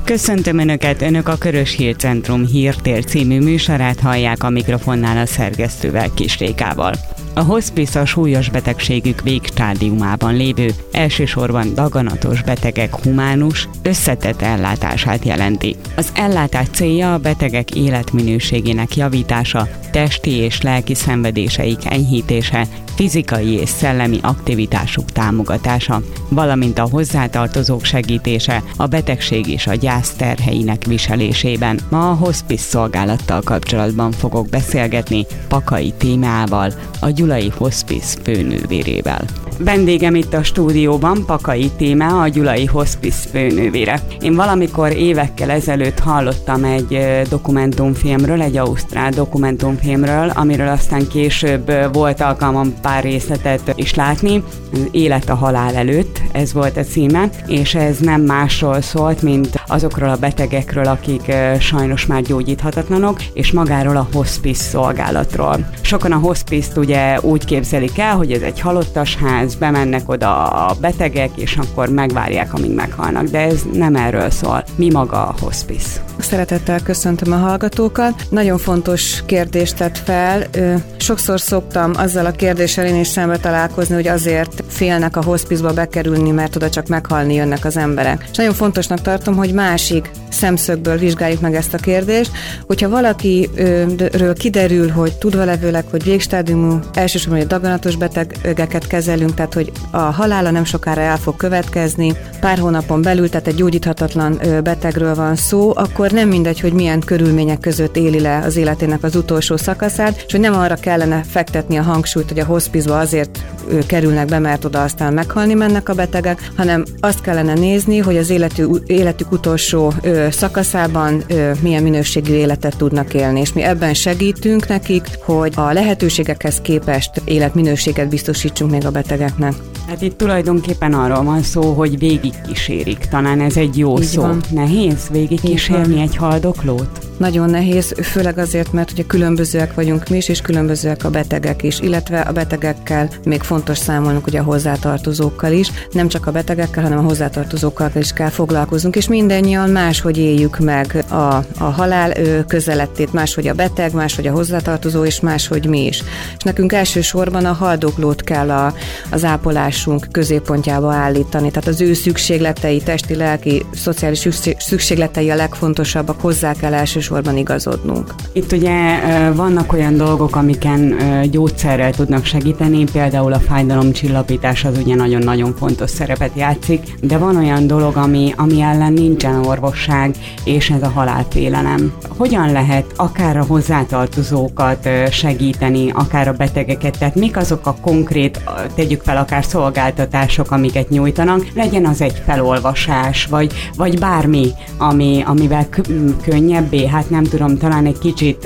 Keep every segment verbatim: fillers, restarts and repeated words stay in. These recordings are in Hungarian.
Köszöntöm Önöket, Önök a Körös Hírcentrum Hírtér című műsorát hallják, a mikrofonnál a szerkesztővel, Kis Rékával. A hospice a súlyos betegségük végstádiumában lévő, elsősorban daganatos betegek humánus, összetett ellátását jelenti. Az ellátás célja a betegek életminőségének javítása, testi és lelki szenvedéseik enyhítése, fizikai és szellemi aktivitásuk támogatása, valamint a hozzátartozók segítése a betegség és a gyász terheinek viselésében. Ma a hospice szolgálattal kapcsolatban fogok beszélgetni Pakai Tímeával, a Gyulai Hospice főnővérével. Vendégem itt a stúdióban Pakai Tíme, a Gyulai Hospice főnővére. Én valamikor évekkel ezelőtt hallottam egy dokumentumfilmről, egy ausztrál dokumentumfilmről, amiről aztán később volt alkalmam pár részletet is látni. Élet a halál előtt, ez volt a címe, és ez nem másról szólt, mint azokról a betegekről, akik sajnos már gyógyíthatatlanok, és magáról a hospice szolgálatról. Sokan a hospice-t ugye úgy képzelik el, hogy ez egy halottasház, bemennek oda a betegek, és akkor megvárják, amíg meghalnak, de ez nem erről szól. Mi maga a hospice? Szeretettel köszöntöm a hallgatókat. Nagyon fontos kérdést tett fel. Sokszor szoktam azzal a kérdéssel én is szembe találkozni, hogy azért félnek a hospice-ba bekerülni, mert oda csak meghalni jönnek az emberek. És nagyon fontosnak tartom, hogy másik szemszögből vizsgáljuk meg ezt a kérdést, hogyha valakiről kiderül, hogy tudva levőleg, hogy végstádiumú, elsősorban, hogy daganatos betegeket kezelünk, tehát hogy a halála nem sokára el fog következni, pár hónapon belül, tehát egy gyógyíthatatlan betegről van szó, akkor nem mindegy, hogy milyen körülmények között éli le az életének az utolsó szakaszát, és hogy nem arra kellene fektetni a hangsúlyt, hogy a hospice-ba azért kerülnek be, mert oda aztán meghalni mennek a betegek, hanem azt kellene nézni, hogy az életük, életük utolsó ö, szakaszában ö, milyen minőségű életet tudnak élni, és mi ebben segítünk nekik, hogy a lehetőségekhez képest életminőséget biztosítsunk még a betegeknek. Hát itt tulajdonképpen arról van szó, hogy végigkísérik. Talán ez egy jó Így szó. van. Nehéz végigkísérni egy haldoklót? Nagyon nehéz, főleg azért, mert ugye különbözőek vagyunk mi is, és különbözőek a betegek is, illetve a betegekkel még fontos számolnunk ugye a hozzátartozókkal is. Nem csak a betegekkel, hanem a hozzátartozókkal is kell foglalkozunk, és mindannyian máshogy éljük meg a, a halál közelettét, máshogy a beteg, máshogy a hozzátartozó, és máshogy mi is. És nekünk elsősorban a haldoklót kell a, az ápolásunk középpontjába állítani, tehát az ő szükségletei, testi, lelki, szociális szükségletei a legfontosabbak, hozzá kell elsősorban sorban igazodnunk. Itt ugye vannak olyan dolgok, amiken gyógyszerrel tudnak segíteni, például a fájdalomcsillapítás az ugye nagyon-nagyon fontos szerepet játszik, de van olyan dolog, ami, ami ellen nincsen orvosság, és ez a halálfélelem. Hogyan lehet akár a hozzátartozókat segíteni, akár a betegeket, tehát mik azok a konkrét, tegyük fel akár szolgáltatások, amiket nyújtanak, legyen az egy felolvasás, vagy, vagy bármi, ami, amivel könnyebbé, hát nem tudom, talán egy kicsit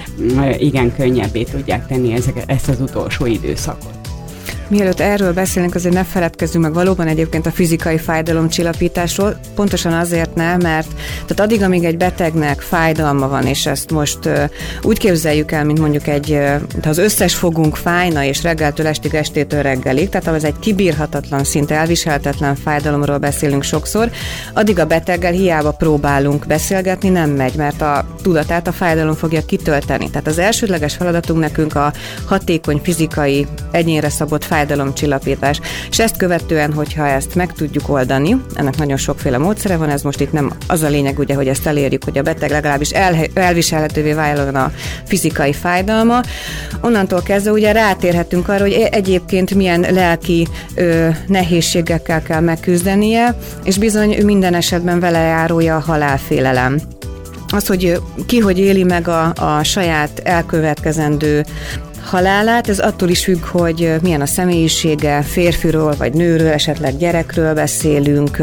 igen könnyebbé tudják tenni ezek, ezt az utolsó időszakot. Mielőtt erről beszélünk, azért ne feledkezzünk meg valóban egyébként a fizikai fájdalomcsillapításról, pontosan azért nem, mert tehát addig, amíg egy betegnek fájdalma van, és ezt most uh, úgy képzeljük el, mint mondjuk egy, uh, ha az összes fogunk fájna, és reggeltől estig, estétől reggelig, tehát az egy kibírhatatlan, szinte elviselhetetlen fájdalomról beszélünk sokszor, addig a beteggel hiába próbálunk beszélgetni, nem megy, mert a tudatát a fájdalom fogja kitölteni. Tehát az elsődleges feladatunk nekünk a hatékony fizikai, egyénre szabott fájdalomcsillapítás. És ezt követően, hogyha ezt meg tudjuk oldani, ennek nagyon sokféle módszere van, ez most itt nem az a lényeg, ugye, hogy ezt elérjük, hogy a beteg legalábbis el, elviselhetővé váljon a fizikai fájdalma. Onnantól kezdve ugye rátérhetünk arra, hogy egyébként milyen lelki ö, nehézségekkel kell megküzdenie, és bizony minden esetben vele járója a halálfélelem. Az, hogy ki hogy éli meg a, a saját elkövetkezendő halálát, ez attól is függ, hogy milyen a személyisége, férfiról vagy nőről, esetleg gyerekről beszélünk,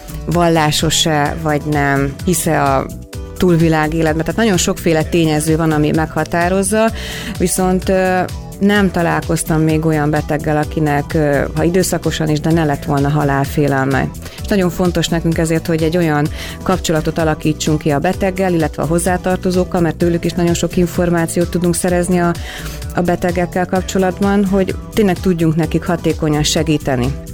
vallásos-e vagy nem, hisz-e a túlvilág életben. Tehát nagyon sokféle tényező van, ami meghatározza, viszont nem találkoztam még olyan beteggel, akinek, ha időszakosan is, de ne lett volna halálfélelme. És nagyon fontos nekünk ezért, hogy egy olyan kapcsolatot alakítsunk ki a beteggel, illetve a hozzátartozókkal, mert tőlük is nagyon sok információt tudunk szerezni a, a betegekkel kapcsolatban, hogy tényleg tudjunk nekik hatékonyan segíteni.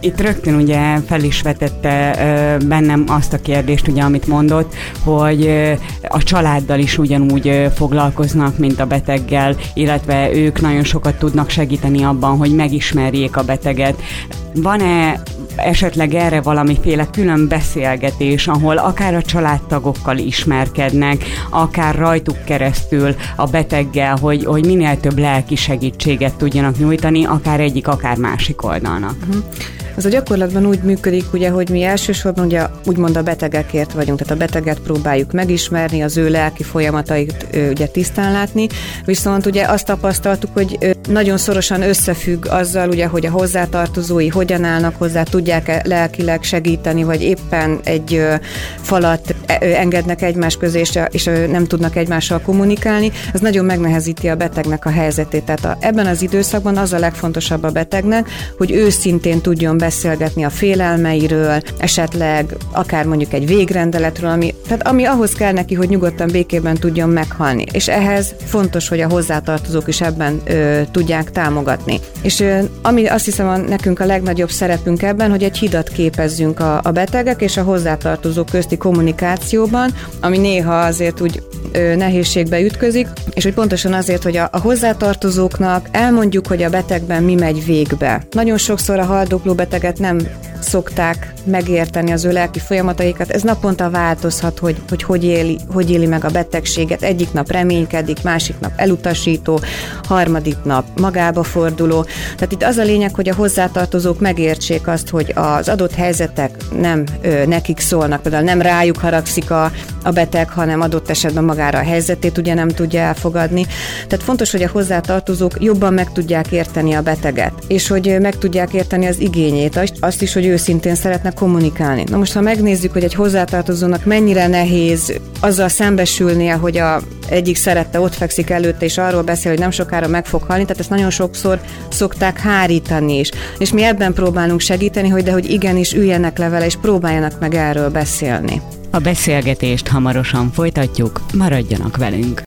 Itt rögtön ugye fel is vetette ö, bennem azt a kérdést, ugye, amit mondott, hogy ö, a családdal is ugyanúgy ö, foglalkoznak, mint a beteggel, illetve ők nagyon sokat tudnak segíteni abban, hogy megismerjék a beteget. Van-e esetleg erre valamiféle külön beszélgetés, ahol akár a családtagokkal ismerkednek, akár rajtuk keresztül a beteggel, hogy, hogy minél több lelki segítséget tudjanak nyújtani, akár egyik, akár másik oldalnak? Uh-huh. Az a gyakorlatban úgy működik, ugye, hogy mi elsősorban ugye, úgymond a betegekért vagyunk, tehát a beteget próbáljuk megismerni, az ő lelki folyamatait ugye tisztán látni, viszont ugye azt tapasztaltuk, hogy nagyon szorosan összefügg azzal, ugye, hogy a hozzátartozói hogyan állnak hozzá, tudják-e lelkileg segíteni, vagy éppen egy falat engednek egymás közé, és nem tudnak egymással kommunikálni. Ez nagyon megnehezíti a betegnek a helyzetét. Tehát a, ebben az időszakban az a legfontosabb a betegnek, hogy őszintén tudjon beszélgetni a félelmeiről, esetleg akár mondjuk egy végrendeletről, ami, tehát ami ahhoz kell neki, hogy nyugodtan békében tudjon meghalni. És ehhez fontos, hogy a hozzátartozók is ebben ö, tudják támogatni. És ö, ami azt hiszem a, nekünk a legnagyobb szerepünk ebben, hogy egy hidat képezzünk a, a betegek és a hozzátartozók közti kommunikációban, ami néha azért úgy ö, nehézségbe ütközik, és hogy pontosan azért, hogy a, a hozzátartozóknak elmondjuk, hogy a betegben mi megy végbe. Nagyon sokszor a haldokló beteget nem szokták megérteni az ő lelki folyamataikat. Ez naponta változhat, hogy hogy, hogy, éli, hogy éli meg a betegséget. Egyik nap reménykedik, másik nap elutasító, harmadik nap magába forduló. Tehát itt az a lényeg, hogy a hozzátartozók megértsék azt, hogy az adott helyzetek nem ö, nekik szólnak, például nem rájuk haragszik a, a beteg, hanem adott esetben magára a helyzetét ugye nem tudja elfogadni. Tehát fontos, hogy a hozzátartozók jobban meg tudják érteni a beteget, és hogy meg tudják érteni az igényét, azt is, hogy őszintén szeretne kommunikálni. Na most, ha megnézzük, hogy egy hozzátartozónak mennyire nehéz azzal szembesülnie, hogy a egyik szerette ott fekszik előtte, és arról beszél, hogy nem sokára meg fog halni, tehát ezt nagyon sokszor szokták hárítani is. És mi ebben próbálunk segíteni, hogy de hogy igenis üljenek le vele, és próbáljanak meg erről beszélni. A beszélgetést hamarosan folytatjuk, maradjanak velünk!